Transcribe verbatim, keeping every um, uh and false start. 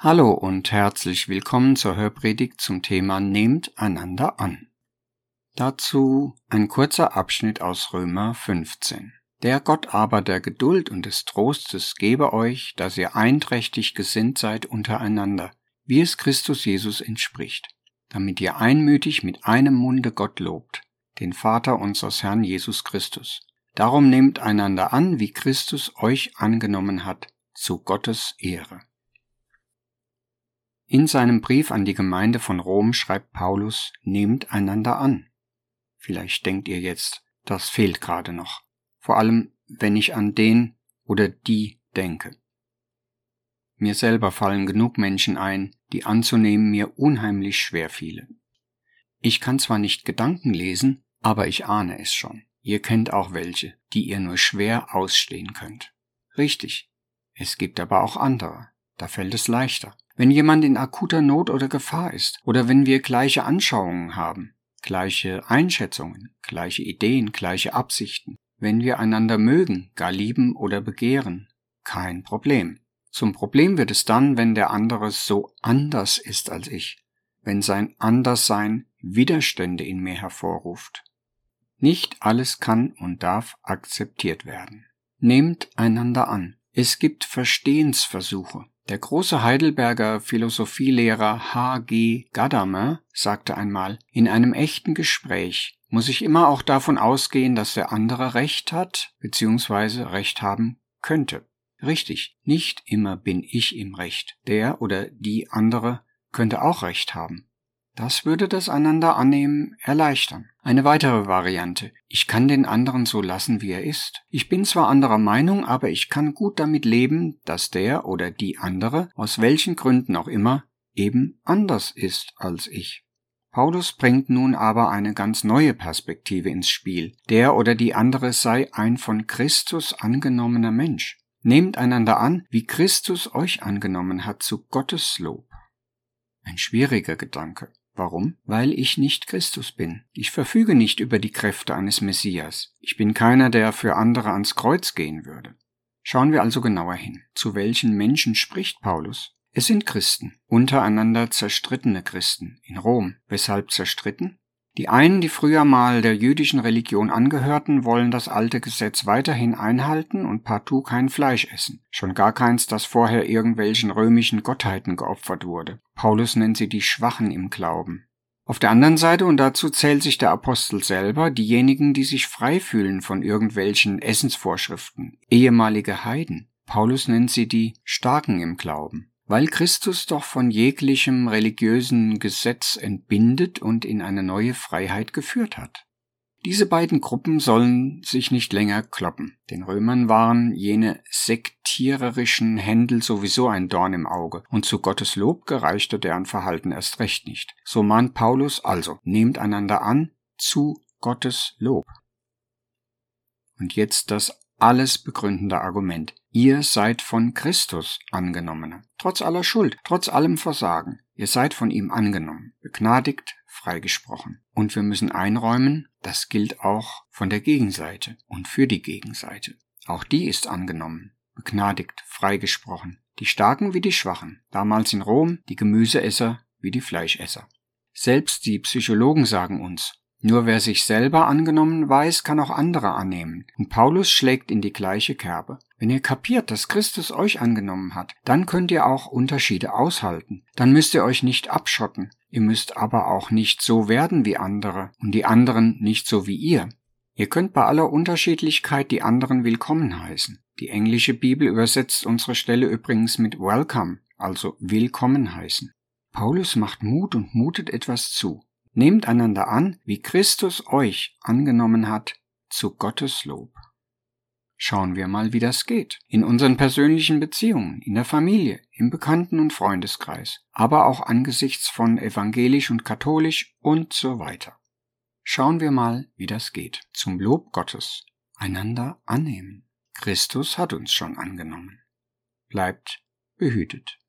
Hallo und herzlich willkommen zur Hörpredigt zum Thema Nehmt einander an. Dazu ein kurzer Abschnitt aus Römer fünfzehn. Der Gott aber der Geduld und des Trostes gebe euch, dass ihr einträchtig gesinnt seid untereinander, wie es Christus Jesus entspricht, damit ihr einmütig mit einem Munde Gott lobt, den Vater unseres Herrn Jesus Christus. Darum nehmt einander an, wie Christus euch angenommen hat, zu Gottes Ehre. In seinem Brief an die Gemeinde von Rom schreibt Paulus, nehmt einander an. Vielleicht denkt ihr jetzt, das fehlt gerade noch. Vor allem, wenn ich an den oder die denke. Mir selber fallen genug Menschen ein, die anzunehmen mir unheimlich schwer fielen. Ich kann zwar nicht Gedanken lesen, aber ich ahne es schon. Ihr kennt auch welche, die ihr nur schwer ausstehen könnt. Richtig, es gibt aber auch andere, da fällt es leichter. Wenn jemand in akuter Not oder Gefahr ist, oder wenn wir gleiche Anschauungen haben, gleiche Einschätzungen, gleiche Ideen, gleiche Absichten, wenn wir einander mögen, gar lieben oder begehren, kein Problem. Zum Problem wird es dann, wenn der andere so anders ist als ich, wenn sein Anderssein Widerstände in mir hervorruft. Nicht alles kann und darf akzeptiert werden. Nehmt einander an. Es gibt Verstehensversuche. Der große Heidelberger Philosophielehrer H G Gadamer sagte einmal, in einem echten Gespräch muss ich immer auch davon ausgehen, dass der andere Recht hat bzw. Recht haben könnte. Richtig, nicht immer bin ich im Recht. Der oder die andere könnte auch Recht haben. Das würde das einander annehmen erleichtern. Eine weitere Variante. Ich kann den anderen so lassen, wie er ist. Ich bin zwar anderer Meinung, aber ich kann gut damit leben, dass der oder die andere, aus welchen Gründen auch immer, eben anders ist als ich. Paulus bringt nun aber eine ganz neue Perspektive ins Spiel. Der oder die andere sei ein von Christus angenommener Mensch. Nehmt einander an, wie Christus euch angenommen hat, zu Gottes Lob. Ein schwieriger Gedanke. Warum? Weil ich nicht Christus bin. Ich verfüge nicht über die Kräfte eines Messias. Ich bin keiner, der für andere ans Kreuz gehen würde. Schauen wir also genauer hin. Zu welchen Menschen spricht Paulus? Es sind Christen, untereinander zerstrittene Christen in Rom. Weshalb zerstritten? Die einen, die früher mal der jüdischen Religion angehörten, wollen das alte Gesetz weiterhin einhalten und partout kein Fleisch essen. Schon gar keins, das vorher irgendwelchen römischen Gottheiten geopfert wurde. Paulus nennt sie die Schwachen im Glauben. Auf der anderen Seite, und dazu zählt sich der Apostel selber, diejenigen, die sich frei fühlen von irgendwelchen Essensvorschriften, ehemalige Heiden. Paulus nennt sie die Starken im Glauben. Weil Christus doch von jeglichem religiösen Gesetz entbindet und in eine neue Freiheit geführt hat. Diese beiden Gruppen sollen sich nicht länger kloppen. Den Römern waren jene sektiererischen Händel sowieso ein Dorn im Auge, und zu Gottes Lob gereichte deren Verhalten erst recht nicht. So mahnt Paulus also, nehmt einander an, zu Gottes Lob. Und jetzt das alles begründende Argument. Ihr seid von Christus Angenommene. Trotz aller Schuld, trotz allem Versagen. Ihr seid von ihm angenommen, begnadigt, freigesprochen. Und wir müssen einräumen, das gilt auch von der Gegenseite und für die Gegenseite. Auch die ist angenommen, begnadigt, freigesprochen. Die Starken wie die Schwachen. Damals in Rom die Gemüseesser wie die Fleischesser. Selbst die Psychologen sagen uns, nur wer sich selber angenommen weiß, kann auch andere annehmen. Und Paulus schlägt in die gleiche Kerbe. Wenn ihr kapiert, dass Christus euch angenommen hat, dann könnt ihr auch Unterschiede aushalten. Dann müsst ihr euch nicht abschotten. Ihr müsst aber auch nicht so werden wie andere und die anderen nicht so wie ihr. Ihr könnt bei aller Unterschiedlichkeit die anderen willkommen heißen. Die englische Bibel übersetzt unsere Stelle übrigens mit welcome, also willkommen heißen. Paulus macht Mut und mutet etwas zu. Nehmt einander an, wie Christus euch angenommen hat, zu Gottes Lob. Schauen wir mal, wie das geht. In unseren persönlichen Beziehungen, in der Familie, im Bekannten- und Freundeskreis, aber auch angesichts von evangelisch und katholisch und so weiter. Schauen wir mal, wie das geht. Zum Lob Gottes. Einander annehmen. Christus hat uns schon angenommen. Bleibt behütet.